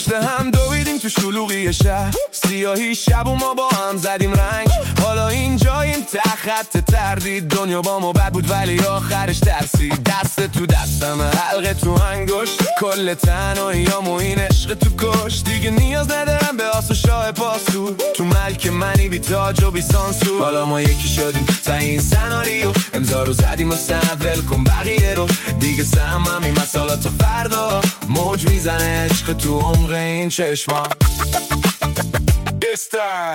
پشت هم دویدیم تو شلوغی شهر، سیاهی شب و ما با هم زدیم رنگ. حالا اینجاییم ته خط تردید، دنیا با ما بد بود ولی آخرش ترسید. دست تو دستم حلقه تو انگشت، کل تنهاییام و این عشق تو کش. دیگه نیاز ندارم به آس و شاه پاسور، تو ملک منی بی تاج و بی سانسور. حالا ما یکی شدیم تا این سناریو، امضا رو زدیم و ول کن بقیه رو. دیگه سهم این مسئله تا فردا، موج میزنه عشق تو عمق این چشما.